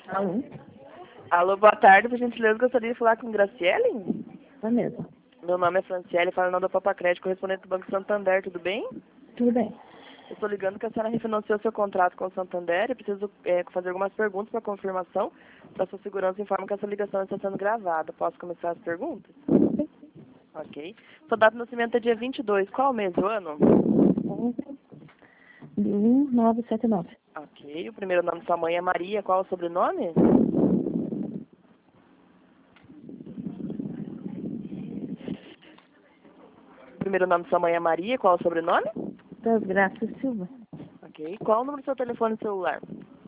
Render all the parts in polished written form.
Alô? Alô, boa tarde. Por gentileza, gostaria de falar com Graciele? É mesmo. Meu nome é Franciele, falo em nome da Papacred, correspondente do Banco Santander, tudo bem? Tudo bem. Eu estou ligando que a senhora refinanciou seu contrato com o Santander e preciso fazer algumas perguntas para confirmação. Para sua segurança, informo que essa ligação está sendo gravada. Posso começar as perguntas? Ok. Sua data de nascimento é dia 22. Qual o mês do ano? 1979. Ok. O primeiro nome de sua mãe é Maria. Qual o sobrenome? O primeiro nome de sua mãe é Maria. Qual o sobrenome? Das Graças Silva. Ok. Qual o número do seu telefone celular?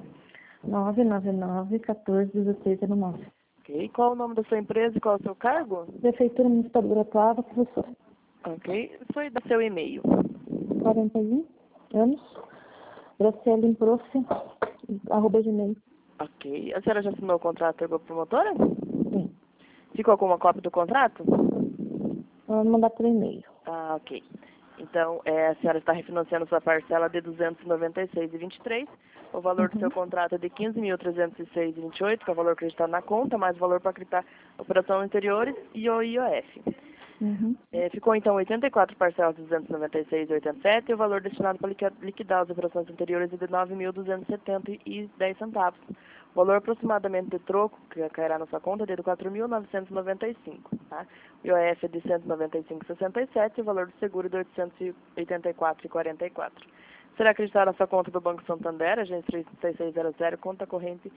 999-14-1609. Ok. Qual o nome da sua empresa e qual o seu cargo? Prefeitura Municipal de Guaratuaba, professor. Ok. Foi da seu e-mail. 41 anos. Graciele.prof. @gmail. Ok. A senhora já assinou o contrato com a promotora? Sim. Ficou com uma cópia do contrato? Mandar por e-mail. Ah, ok. Então, a senhora está refinanciando sua parcela de R$ 296,23. O valor do seu contrato é de R$ 15.306,28, que é o valor acreditado na conta, mais o valor para acreditar operação interiores e o IOF. Ficou, então, 84 parcelas de R$ 296,87 e o valor destinado para liquidar as operações anteriores é de R$ 9.270,10. O valor aproximadamente de troco que cairá na sua conta é de R$ 4.995, tá? O IOF é de R$ 195,67 e o valor do seguro é de R$ 884,44. Será acreditado na sua conta do Banco Santander, agência 3600, conta corrente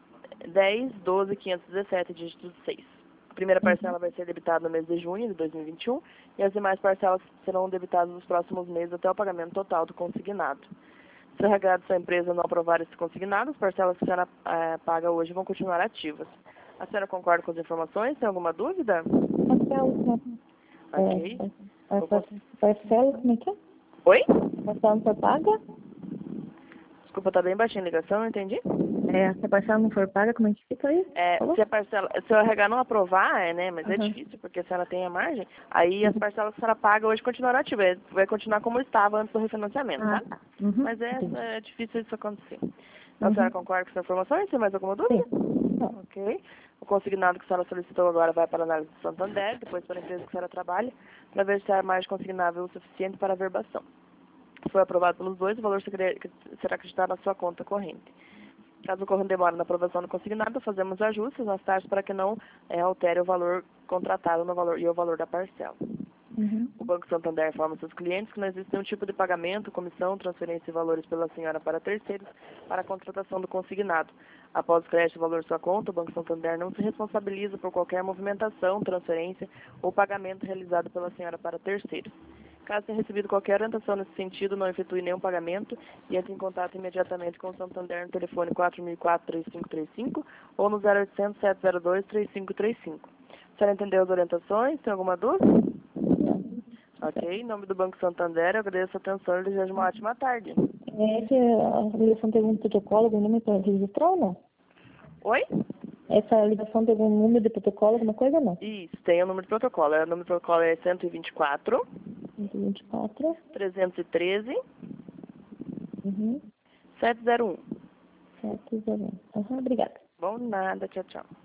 10.12.517, dígito 6. A primeira parcela vai ser debitada no mês de junho de 2021 e as demais parcelas serão debitadas nos próximos meses até o pagamento total do consignado. Se o regado da sua empresa não aprovar esse consignado, as parcelas que a senhora paga hoje vão continuar ativas. A senhora concorda com as informações? Tem alguma dúvida? Parcela. Ok. Parcela, como é que é? Oi? Parcela não for paga? Desculpa, tá bem baixinha a ligação, não entendi. Se a parcela não for paga, como é que fica aí? Se o RH não aprovar, né, mas é difícil, porque a senhora tem a margem, aí as parcelas que a senhora paga hoje continuarão ativas, vai continuar como estava antes do refinanciamento, tá? Mas é difícil isso acontecer. Então, a senhora concorda com essa informação? Tem mais alguma dúvida? Sim. Ok. O consignado que a senhora solicitou agora vai para a análise do Santander, depois para a empresa que a senhora trabalha, para ver se a margem consignável é o suficiente para a verbação. Se for aprovado pelos dois, o valor será acreditado na sua conta corrente. Caso ocorra demora na aprovação do consignado, fazemos ajustes nas taxas para que não altere o valor contratado e o valor da parcela. O Banco Santander informa seus clientes que não existe nenhum tipo de pagamento, comissão, transferência de valores pela senhora para terceiros para a contratação do consignado. Após o crédito do valor de sua conta, o Banco Santander não se responsabiliza por qualquer movimentação, transferência ou pagamento realizado pela senhora para terceiros. Caso tenha recebido qualquer orientação nesse sentido, não efetue nenhum pagamento e entre em contato imediatamente com o Santander no telefone 4004-3535 ou no 0800-702-3535. A senhora entendeu as orientações? Tem alguma dúvida? Ok. Em nome do Banco Santander, eu agradeço a atenção e desejo uma ótima tarde. A ligação tem algum protocolo, algum número para registrar ou não? Oi? Essa ligação tem algum número de protocolo, alguma coisa ou não? Isso, tem o número de protocolo. O número de protocolo é 124 124 313 701. 701. Obrigada. Bom, nada. Tchau, tchau.